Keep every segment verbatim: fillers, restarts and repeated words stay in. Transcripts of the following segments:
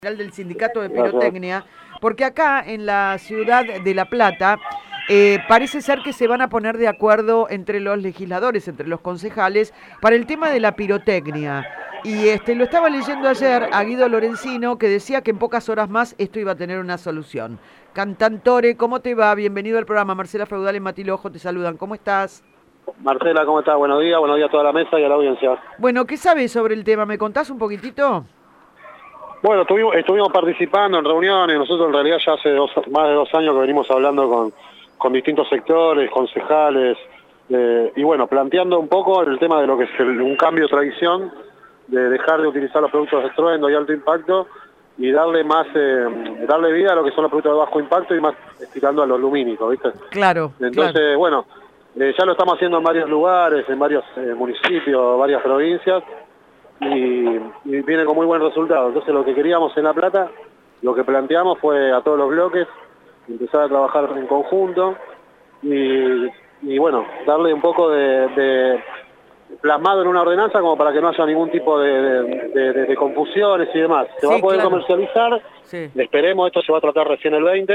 Del Sindicato de Pirotecnia, porque acá en la ciudad de La Plata eh, parece ser que se van a poner de acuerdo entre los legisladores, entre los concejales, para el tema de la pirotecnia. Y este lo estaba leyendo ayer a Guido Lorenzino, que decía que en pocas horas más esto iba a tener una solución. Cantantore, ¿cómo te va? Bienvenido al programa. Marcela Feudal y Matilojo te saludan. ¿Cómo estás? Marcela, ¿cómo estás? Buenos días, buenos días a toda la mesa y a la audiencia. Bueno, ¿qué sabes sobre el tema? ¿Me contás un poquitito? Bueno, estuvimos, estuvimos participando en reuniones, nosotros en realidad ya hace dos, más de dos años que venimos hablando con, con distintos sectores, concejales, eh, y bueno, planteando un poco el tema de lo que es el, un cambio de tradición, de dejar de utilizar los productos de estruendo y alto impacto, y darle más, eh, darle vida a lo que son los productos de bajo impacto y más estirando a los lumínicos, ¿viste? Claro. Entonces, claro. bueno, eh, ya lo estamos haciendo en varios lugares, en varios eh, municipios, varias provincias, Y, y viene con muy buen resultado. Entonces lo que queríamos en La Plata, lo que planteamos fue a todos los bloques empezar a trabajar en conjunto y, y bueno, darle un poco de, de plasmado en una ordenanza como para que no haya ningún tipo de, de, de, de confusiones y demás. Se Sí, va a poder claro. comercializar, Sí. esperemos, esto se va a tratar recién el veinte,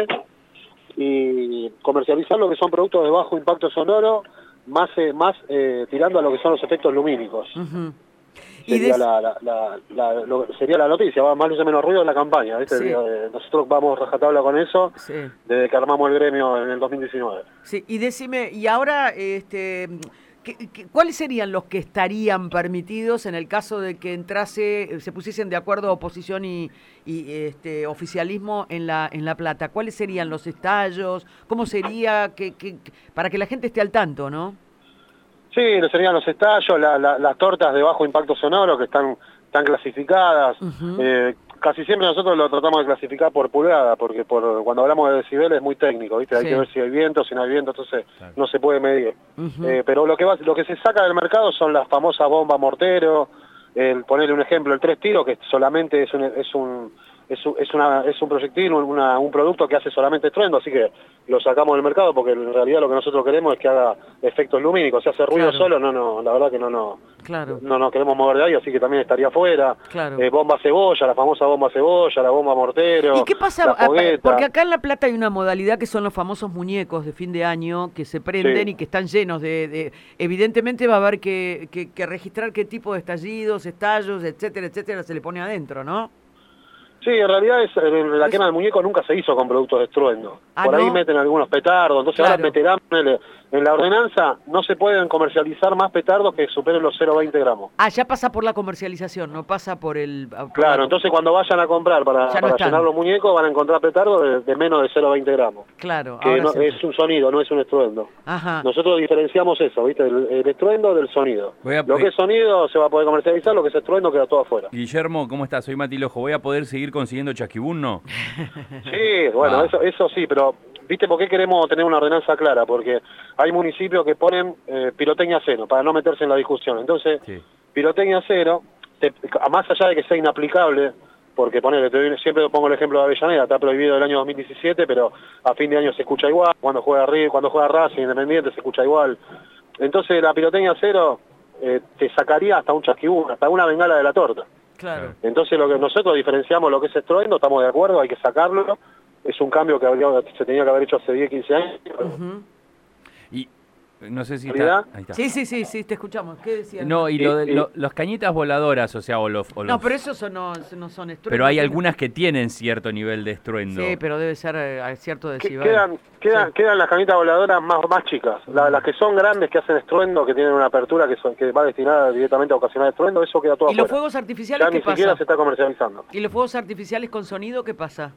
y comercializar lo que son productos de bajo impacto sonoro, más, eh, más eh, tirando a lo que son los efectos lumínicos. Uh-huh. Sería, des... la, la, la, la, lo, sería la noticia, va más luz y menos ruido en la campaña, ¿viste? Sí. Eh, nosotros vamos rajatabla con eso Sí. desde que armamos el gremio en el dos mil diecinueve. Sí, y decime, y ahora, este, ¿qué, qué, ¿cuáles serían los que estarían permitidos en el caso de que entrase, se pusiesen de acuerdo oposición y, y este, oficialismo en La, en La Plata? ¿Cuáles serían los estallos? ¿Cómo sería? Que, que, para que la gente esté al tanto, ¿no? Sí, serían los estallos, la, la, las tortas de bajo impacto sonoro que están, están clasificadas. Uh-huh. eh, casi siempre nosotros lo tratamos de clasificar por pulgada, porque por cuando hablamos de decibeles es muy técnico, ¿viste? Sí. Hay que ver si hay viento, si no hay viento, entonces claro. No se puede medir. Uh-huh. eh, pero lo que, va, lo que se saca del mercado son las famosas bombas mortero, el ponerle un ejemplo, el tres tiros, que solamente es un... Es un Es un, es, una, es un proyectil, una, un producto que hace solamente estruendo, así que lo sacamos del mercado porque en realidad lo que nosotros queremos es que haga efectos lumínicos. Si hace ruido claro. Solo, no, no, la verdad que no, no, claro. no nos queremos mover de ahí, así que también estaría afuera. Claro. Eh, bomba cebolla, la famosa bomba cebolla, la bomba mortero. ¿Y qué pasa? Porque acá en La Plata hay una modalidad que son los famosos muñecos de fin de año que se prenden sí. Y que están llenos de, de... Evidentemente va a haber que, que, que registrar qué tipo de estallidos, estallos, etcétera, etcétera, se le pone adentro, ¿no? Sí, en realidad es, la quema del muñeco nunca se hizo con productos de estruendo. Ah, Por ¿no? ahí meten algunos petardos, entonces claro. Ahora meterán, en la ordenanza no se pueden comercializar más petardos que superen los cero coma veinte gramos. Ah, ya pasa por la comercialización, no pasa por el... Por claro, la... entonces cuando vayan a comprar para, no para llenar los muñecos van a encontrar petardos de, de menos de cero coma veinte gramos. Claro. Que no, es un sonido, no es un estruendo. Ajá. Nosotros diferenciamos eso, ¿viste? El, el estruendo del sonido. A... Lo que es sonido se va a poder comercializar, lo que es estruendo queda todo afuera. Guillermo, ¿cómo estás? Soy Matilojo. ¿Voy a poder seguir consiguiendo chasquibún, no? Sí, bueno, ah. eso, eso sí, pero ¿viste por qué queremos tener una ordenanza clara? Porque hay municipios que ponen eh, pirotecnia cero, para no meterse en la discusión. Entonces, sí. Pirotecnia cero, te, más allá de que sea inaplicable, porque ponele, te, siempre pongo el ejemplo de Avellaneda, está prohibido el año dos mil diecisiete, pero a fin de año se escucha igual, cuando juega River, cuando juega Racing, Independiente, se escucha igual. Entonces la pirotecnia cero eh, te sacaría hasta un chasquibún, hasta una bengala de la torta. Claro. Entonces lo que nosotros diferenciamos lo que es estruendo, estamos de acuerdo, hay que sacarlo, es un cambio que habría, se tenía que haber hecho hace diez, quince años. Uh-huh. Y no sé si está, ahí está. Sí, sí, sí, sí, te escuchamos. ¿Qué decías? No, y, lo de, lo, los cañitas voladoras, o sea, o los... O no, los... pero esos son, no, no son estruendos. Pero hay algunas que tienen cierto nivel de estruendo. Sí, pero debe ser a cierto decibel. Quedan, quedan, sí. quedan las cañitas voladoras más, más chicas. La, las que son grandes, que hacen estruendo, que tienen una apertura que, son, que va destinada directamente a ocasionar estruendo, eso queda todo ¿Y afuera. los fuegos artificiales ya qué ni pasa? siquiera se está comercializando. ¿Y los fuegos artificiales con sonido qué pasa?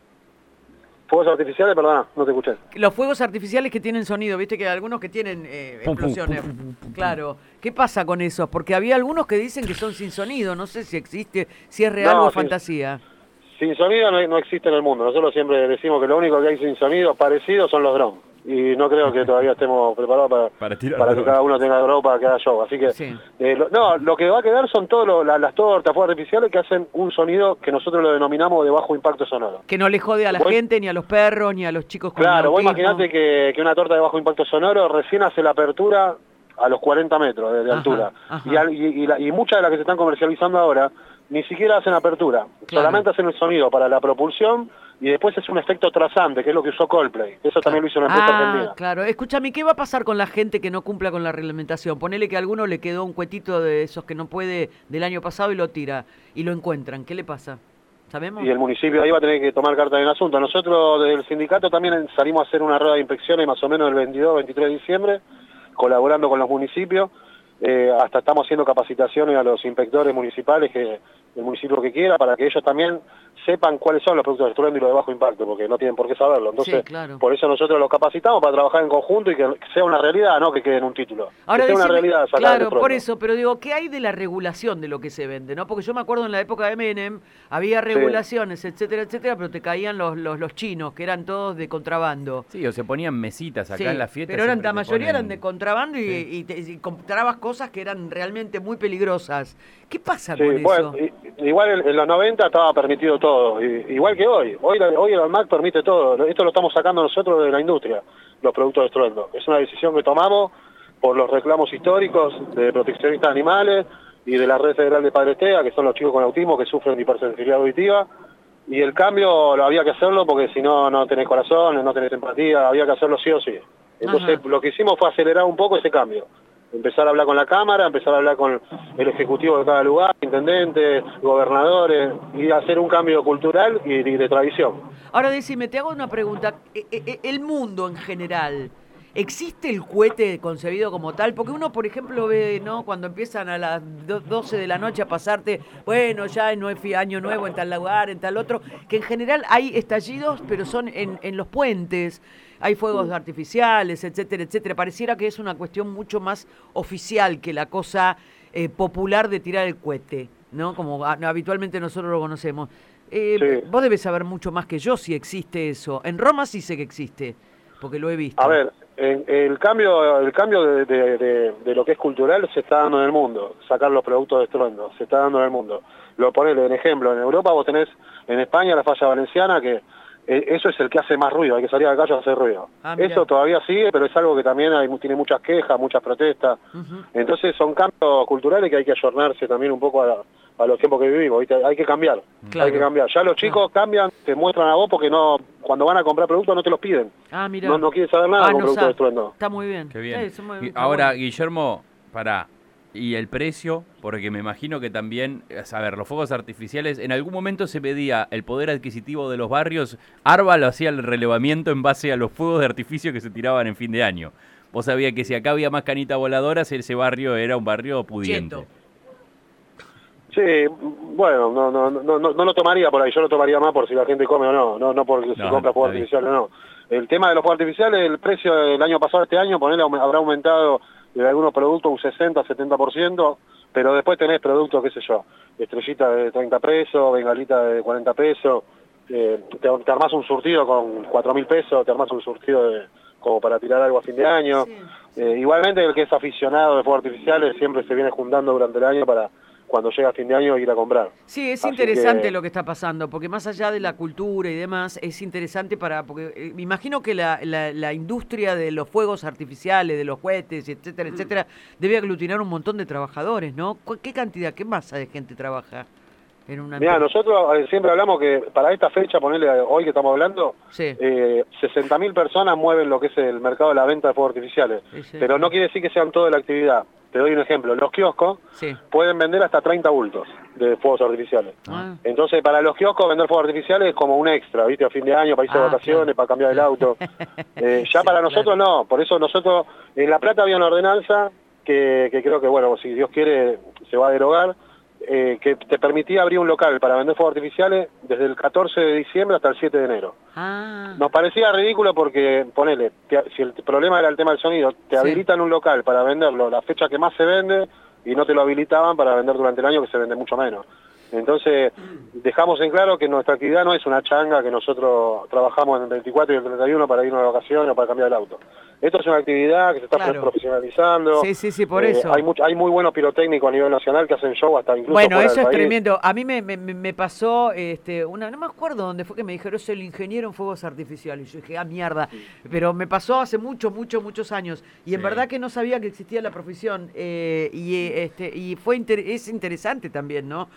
¿Fuegos artificiales? Perdona, no te escuché. Los fuegos artificiales que tienen sonido, viste que hay algunos que tienen eh, pum, explosiones. Pum, pum, pum, claro. ¿Qué pasa con esos? Porque había algunos que dicen que son sin sonido. No sé si existe, si es real no, o es sin, fantasía. Sin sonido no, no existe en el mundo. Nosotros siempre decimos que lo único que hay sin sonido parecido son los drones. Y no creo que todavía estemos preparados para, para, para que cada uno tenga drone para que haga show. Así que, sí. eh, lo, no, lo que va a quedar son todas la, las tortas, fuegos artificiales que hacen un sonido que nosotros lo denominamos de bajo impacto sonoro. Que no le jode a la ¿Vos? gente, ni a los perros, ni a los chicos con Claro, vos imaginate que, que una torta de bajo impacto sonoro recién hace la apertura a los cuarenta metros de, de altura. Ajá, ajá. Y, y, y, la, y muchas de las que se están comercializando ahora ni siquiera hacen apertura, claro. solamente hacen el sonido para la propulsión y después es un efecto trasante, que es lo que usó Coldplay. Eso claro. también lo hizo una empresa ah, argentina. Claro, escúchame, ¿qué va a pasar con la gente que no cumpla con la reglamentación? Ponele que a alguno le quedó un cuetito de esos que no puede del año pasado y lo tira, y lo encuentran, ¿qué le pasa? ¿Sabemos? Y el municipio ahí va a tener que tomar carta en el asunto. Nosotros del sindicato también salimos a hacer una rueda de inspecciones más o menos el veintidós, veintitrés de diciembre, colaborando con los municipios. Eh, hasta estamos haciendo capacitaciones a los inspectores municipales, que el municipio que quiera, para que ellos también sepan cuáles son los productos de estruendo y los de bajo impacto, porque no tienen por qué saberlo. Entonces, sí, claro. por eso nosotros los capacitamos para trabajar en conjunto y que sea una realidad, no que quede en un título. Ahora, que sea decime, una realidad. claro, por eso, pero digo, ¿qué hay de la regulación de lo que se vende? ¿No? Porque yo me acuerdo en la época de Menem, había regulaciones, sí. etcétera, etcétera, pero te caían los, los, los chinos, que eran todos de contrabando. Sí, o se ponían mesitas acá sí, en la fiesta. Pero eran, la mayoría ponen... eran de contrabando y, sí. y, te, y comprabas cosas que eran realmente muy peligrosas. ¿Qué pasa sí, con bueno, eso? Y, igual en, en los noventa estaba permitido todo, y, igual que hoy. Hoy, hoy el ANMAT permite todo. Esto lo estamos sacando nosotros de la industria, los productos de estruendo. Es una decisión que tomamos por los reclamos históricos de proteccionistas animales y de la Red Federal de Padres TEA, que son los chicos con autismo que sufren de hipersensibilidad auditiva. Y el cambio lo había que hacerlo porque si no, no tenés corazón, no tenés empatía, había que hacerlo sí o sí. Entonces, ajá. lo que hicimos fue acelerar un poco ese cambio. Empezar a hablar con la Cámara, empezar a hablar con el Ejecutivo de cada lugar, intendentes, gobernadores, y hacer un cambio cultural y, y de tradición. Ahora decime, te hago una pregunta. El mundo en general, ¿existe el cohete concebido como tal? Porque uno, por ejemplo, ve, ¿no? Cuando empiezan a las doce de la noche a pasarte, bueno, ya no es año nuevo en tal lugar, en tal otro, que en general hay estallidos, pero son en, en los puentes, hay fuegos artificiales, etcétera, etcétera. Pareciera que es una cuestión mucho más oficial que la cosa eh, popular de tirar el cohete, ¿no? Como habitualmente nosotros lo conocemos. Eh, sí. Vos debes saber mucho más que yo si existe eso. En Roma sí sé que existe, porque lo he visto. A ver, el, el cambio, el cambio de, de, de, de lo que es cultural se está dando en el mundo. Sacar los productos de estruendo, se está dando en el mundo. Lo ponele en ejemplo, en Europa vos tenés, en España, la falla valenciana, que eh, eso es el que hace más ruido, hay que salir a la calle a hacer ruido. Ah, eso todavía sigue, pero es algo que también hay, tiene muchas quejas, muchas protestas. Uh-huh. Entonces son cambios culturales que hay que ayornarse también un poco a, a los tiempos que vivimos, ¿viste? Hay que cambiar, claro. hay que cambiar. Ya los chicos claro. cambian, te muestran a vos porque no, cuando van a comprar productos no te los piden. Ah, mira. No, no quieren saber nada ah, con no productos de estruendo. Está muy bien. Qué bien. Sí, muy, ahora, bueno. Guillermo, pará. Y el precio, porque me imagino que también, a ver, los fuegos artificiales, en algún momento se medía el poder adquisitivo de los barrios. Arba lo hacía el relevamiento en base a los fuegos de artificio que se tiraban en fin de año. Vos sabías que si acá había más canitas voladoras, ese barrio era un barrio pudiente. Ciento. Sí, bueno, no, no, no, no, no lo tomaría por ahí, yo lo tomaría más por si la gente come o no, no, no porque no, si compra fuegos artificiales o no. El tema de los fuegos artificiales, el precio del año pasado a este año, ponele, habrá aumentado de algunos productos un sesenta, setenta por ciento, pero después tenés productos, qué sé yo, estrellita de treinta pesos, bengalita de cuarenta pesos, eh, te, te armás un surtido con cuatro mil pesos, te armás un surtido de, como para tirar algo a fin de año. Sí, sí. Eh, igualmente el que es aficionado de fuegos artificiales siempre se viene juntando durante el año para cuando llega a fin de año ir a comprar. Sí, es Así interesante que... lo que está pasando, porque más allá de la cultura y demás, es interesante para, porque eh, me imagino que la, la, la industria de los fuegos artificiales, de los cohetes, etcétera, etcétera, debe aglutinar un montón de trabajadores, ¿no? ¿Qué cantidad, qué masa de gente trabaja en una Mira, nosotros eh, siempre hablamos que para esta fecha, ponerle hoy que estamos hablando, sí. eh, sesenta mil personas mueven lo que es el mercado de la venta de fuegos artificiales, sí, sí, pero sí. no quiere decir que sean toda la actividad. Te doy un ejemplo, los kioscos sí. pueden vender hasta treinta bultos de fuegos artificiales. Ah. Entonces, para los kioscos vender fuegos artificiales es como un extra, ¿viste? A fin de año, para irse ah, de vacaciones, claro. para cambiar el auto. eh, ya sí, para nosotros claro. no, por eso nosotros, en La Plata había una ordenanza que, que creo que, bueno, si Dios quiere, se va a derogar, eh, que te permitía abrir un local para vender fuegos artificiales desde el catorce de diciembre hasta el siete de enero. Ah. Nos parecía ridículo porque, ponele, te, si el problema era el tema del sonido, te sí. habilitan un local para venderlo la fecha que más se vende y no te lo habilitaban para vender durante el año, que se vende mucho menos. Entonces, dejamos en claro que nuestra actividad no es una changa que nosotros trabajamos en el veinticuatro y el treinta y uno para irnos de vacaciones o para cambiar el auto. Esto es una actividad que se está claro. profesionalizando. Sí, sí, sí, por eh, eso. Hay, much, hay muy buenos pirotécnicos a nivel nacional que hacen show hasta incluso Bueno, fuera eso del es país. tremendo. A mí me, me, me pasó, este, una, no me acuerdo dónde fue que me dijeron, es el ingeniero en fuegos artificiales. Y yo dije, ah, mierda. Pero me pasó hace muchos, muchos, muchos años. Y en sí. verdad que no sabía que existía la profesión. Eh, y este y fue inter es interesante también, ¿no? Porque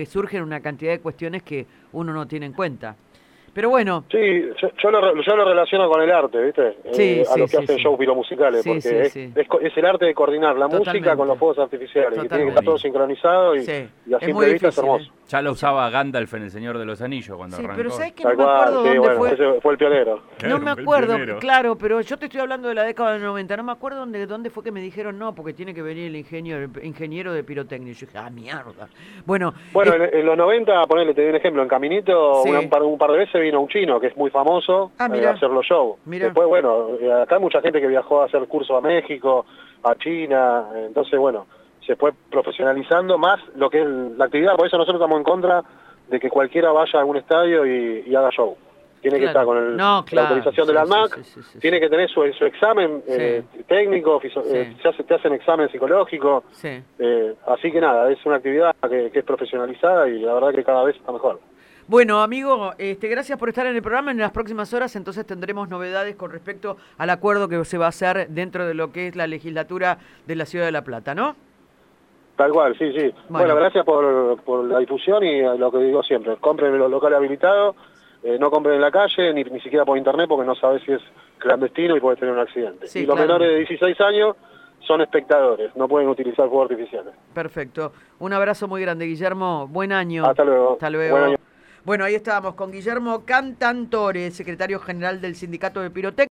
surgen una cantidad de cuestiones que uno no tiene en cuenta. Pero bueno. Sí, yo, yo, lo, yo lo relaciono con el arte, ¿viste? Sí, eh, sí, a lo que sí, hacen sí. shows piromusicales, Sí, porque sí, es, sí. Es, es el arte de coordinar la Totalmente. música con los fuegos artificiales, que tiene que estar todo sincronizado y, sí. y a Es simple muy vista difícil, es hermoso. ¿eh? Ya lo usaba Gandalf en El Señor de los Anillos cuando Sí, arrancó. pero ¿sabes que Tal no me acuerdo cual, sí, dónde bueno, fue? ese fue el pionero. No me El acuerdo, pionero. claro, pero yo te estoy hablando de la década del noventa, no me acuerdo dónde, dónde fue que me dijeron no, porque tiene que venir el ingeniero, el ingeniero de pirotecnia. Y yo dije, ah, mierda. Bueno, Bueno, eh, en, en los noventa, ponele, te doy un ejemplo, en Caminito Sí. una- un, par, un par de veces vino un chino que es muy famoso Ah, eh, mirá. a hacer los shows. Mirá. Después, bueno, eh, acá hay mucha gente que viajó a hacer cursos a México, a China, eh, entonces, bueno, se fue profesionalizando más lo que es la actividad, por eso nosotros estamos en contra de que cualquiera vaya a algún estadio y, y haga show. Tiene que Claro. estar con el, No, claro. la autorización de Sí, la sí, ANMAC, sí, sí, sí, tiene sí. que tener su, su examen eh, técnico, fiso- Sí. eh, se hace, te hacen examen psicológico, sí. eh, así que nada, es una actividad que, que es profesionalizada y la verdad que cada vez está mejor. Bueno, amigo, este, gracias por estar en el programa. En las próximas horas entonces tendremos novedades con respecto al acuerdo que se va a hacer dentro de lo que es la legislatura de la Ciudad de La Plata, ¿no? Tal cual, sí, sí. Bueno. Bueno, gracias por, por la difusión y lo que digo siempre, compren en los locales habilitados, eh, no compren en la calle, ni, ni siquiera por internet, porque no sabes si es clandestino y puedes tener un accidente. Sí, y los claro. menores de dieciséis años son espectadores, no pueden utilizar fuegos artificiales. Perfecto. Un abrazo muy grande, Guillermo. Buen año. Hasta luego. Hasta luego. Buen año. Bueno, ahí estábamos con Guillermo Cantantore, secretario general del Sindicato de Pirotecnia.